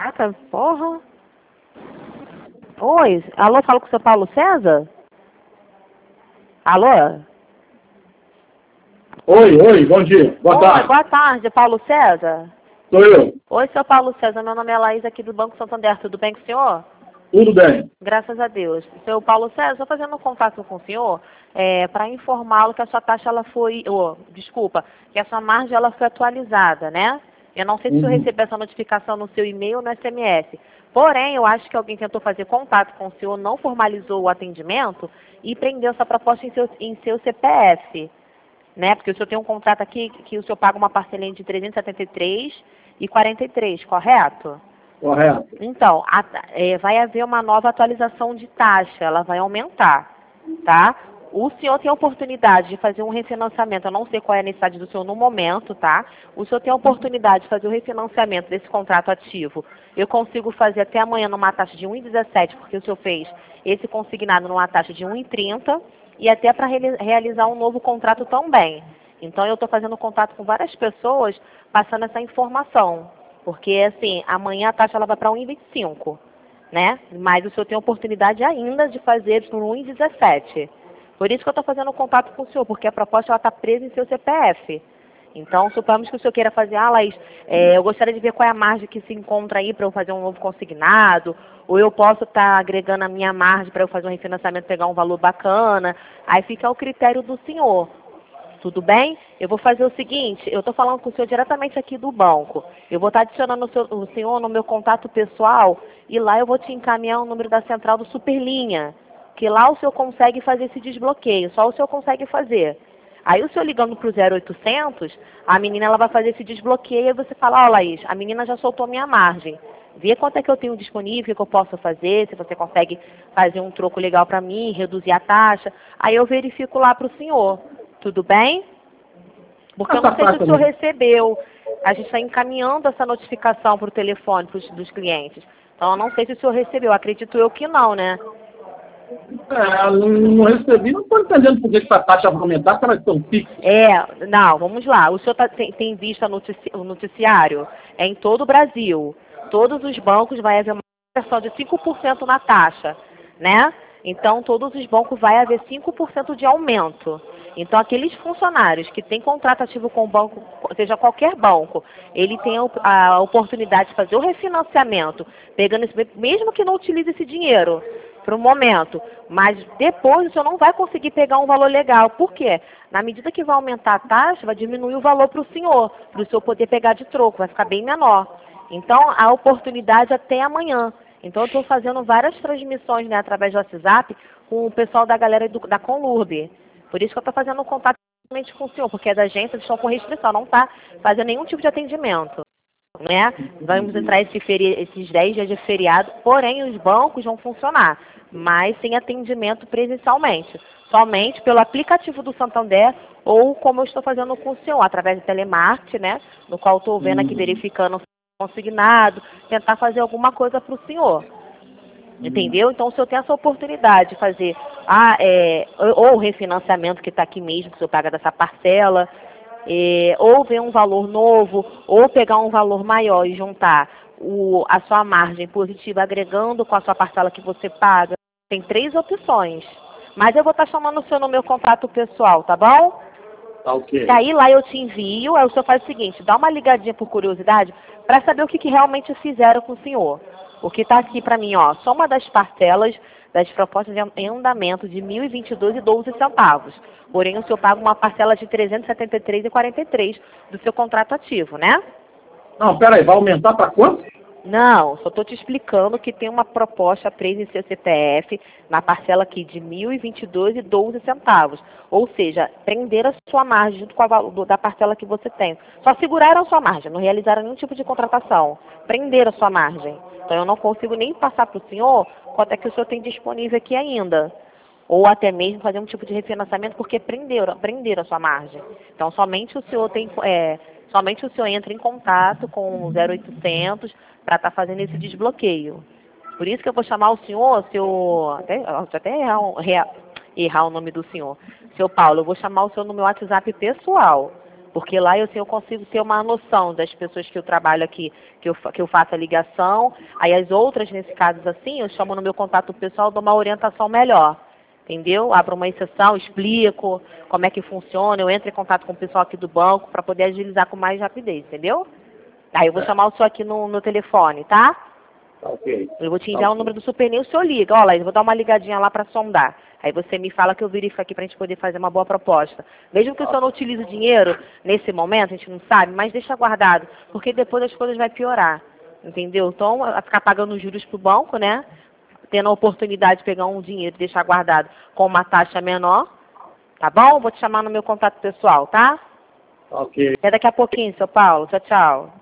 Caraca, porra. Oi, alô, falo com o seu Paulo César? Alô? Oi, bom dia, boa tarde. Boa tarde, Paulo César? Sou eu, Oi, seu Paulo César, meu nome é Laís aqui do Banco Santander, tudo bem com o senhor? tudo bem. Graças a Deus. Seu Paulo César, estou fazendo um contato com o senhor para informá-lo que a sua taxa ela foi, que a sua margem ela foi atualizada, né? Eu não sei se o senhor recebeu essa notificação no seu e-mail ou no SMS. Porém, eu acho que alguém tentou fazer contato com o senhor, não formalizou o atendimento e prendeu essa proposta em seu CPF, né? Porque o senhor tem um contrato aqui que o senhor paga uma parcelinha de 373,43, correto? Correto. Então, vai haver uma nova atualização de taxa, ela vai aumentar, tá? O senhor tem a oportunidade de fazer um refinanciamento, eu não sei qual é a necessidade do senhor no momento, tá? O senhor tem a oportunidade de fazer o refinanciamento desse contrato ativo. Eu consigo fazer até amanhã numa taxa de 1,17, porque o senhor fez esse consignado numa taxa de 1,30 e até para realizar um novo contrato também. Então, eu estou fazendo contato com várias pessoas passando essa informação. Porque, assim, amanhã a taxa ela vai para 1,25, né? Mas o senhor tem a oportunidade ainda de fazer por 1,17. Por isso que eu estou fazendo contato com o senhor, porque a proposta está presa em seu CPF. Então, suponhamos que o senhor queira fazer, Laís, eu gostaria de ver qual é a margem que se encontra aí para eu fazer um novo consignado, ou eu posso estar agregando a minha margem para eu fazer um refinanciamento, pegar um valor bacana. Aí fica ao critério do senhor. Tudo bem? Eu vou fazer o seguinte, eu estou falando com o senhor diretamente aqui do banco. Eu vou estar adicionando o senhor no meu contato pessoal e lá eu vou te encaminhar o número da central do Superlinha, que lá o senhor consegue fazer esse desbloqueio, só o senhor consegue fazer. Aí o senhor ligando para o 0800, a menina ela vai fazer esse desbloqueio e você fala, Laís, a menina já soltou minha margem. Vê quanto é que eu tenho disponível, que eu posso fazer, se você consegue fazer um troco legal para mim, reduzir a taxa. Aí eu verifico lá para o senhor. Tudo bem? Porque eu não sei se o senhor recebeu. A gente está encaminhando essa notificação para o telefone dos clientes. Então, eu não sei se o senhor recebeu. Acredito eu que não, né? Não recebi, não estou entendendo por que essa taxa vai aumentar, se elas estão fixas. Não, vamos lá. O senhor tem visto o noticiário? É em todo o Brasil. Todos os bancos vai haver uma redução de 5% na taxa, né? Então, todos os bancos vai haver 5% de aumento. Então, aqueles funcionários que têm contrato ativo com o banco, seja qualquer banco, ele tem a oportunidade de fazer o refinanciamento, pegando esse, mesmo que não utilize esse dinheiro para o momento, mas depois o senhor não vai conseguir pegar um valor legal. Por quê? Na medida que vai aumentar a taxa, vai diminuir o valor para o senhor poder pegar de troco, vai ficar bem menor. Então, a oportunidade até amanhã. Então, eu estou fazendo várias transmissões, né, através do WhatsApp com o pessoal da galera da Conlurb. Por isso que eu estou fazendo um contato diretamente com o senhor, porque as agências estão com restrição, não está fazendo nenhum tipo de atendimento, né? Vamos entrar esses 10 dias de feriado, porém os bancos vão funcionar, mas sem atendimento presencialmente, somente pelo aplicativo do Santander ou como eu estou fazendo com o senhor, através do telemarketing, né? No qual estou vendo aqui, verificando o consignado, tentar fazer alguma coisa para o senhor. Entendeu? Então, se eu tenho essa oportunidade de fazer ou o refinanciamento que está aqui mesmo, que o senhor paga dessa parcela, ou ver um valor novo, ou pegar um valor maior e juntar a sua margem positiva agregando com a sua parcela que você paga, tem 3 opções. Mas eu vou estar chamando o senhor no meu contato pessoal, tá bom? Tá ok. E aí lá eu te envio, aí o senhor faz o seguinte, dá uma ligadinha por curiosidade para saber o que realmente fizeram com o senhor. O que está aqui para mim, ó, só uma das parcelas das propostas em andamento de R$ 1.022,12. Porém, o senhor paga uma parcela de R$ 373,43 do seu contrato ativo, né? Não, peraí, vai aumentar para quanto? Não, só estou te explicando que tem uma proposta presa em seu CPF na parcela aqui de R$ 1.022,12. Ou seja, prender a sua margem junto com a da parcela que você tem. Só seguraram a sua margem, não realizaram nenhum tipo de contratação. Prenderam a sua margem. Então eu não consigo nem passar para o senhor quanto é que o senhor tem disponível aqui ainda. Ou até mesmo fazer um tipo de refinanciamento porque prenderam a sua margem. Então somente o senhor entra em contato com o 0800 para estar fazendo esse desbloqueio. Por isso que eu vou chamar o senhor, até errar o nome do senhor. Seu Paulo, eu vou chamar o senhor no meu WhatsApp pessoal. Porque lá eu consigo ter uma noção das pessoas que eu trabalho aqui, que eu faço a ligação. Aí as outras, nesse caso assim, eu chamo no meu contato pessoal, dou uma orientação melhor. Entendeu? Abro uma exceção, explico como é que funciona, eu entro em contato com o pessoal aqui do banco para poder agilizar com mais rapidez, entendeu? Aí eu vou chamar o senhor aqui no telefone, tá? Ok. Eu vou te enviar o número do Supernew, o senhor liga. Olha, eu vou dar uma ligadinha lá para sondar. Aí você me fala que eu verifico aqui para a gente poder fazer uma boa proposta. Mesmo que o senhor não utilize o dinheiro nesse momento, a gente não sabe, mas deixa guardado, porque depois as coisas vão piorar. Entendeu? Então, vai ficar pagando juros para o banco, né? Tendo a oportunidade de pegar um dinheiro e deixar guardado com uma taxa menor. Tá bom? Vou te chamar no meu contato pessoal, tá? Ok. Até daqui a pouquinho, seu Paulo. Tchau, tchau.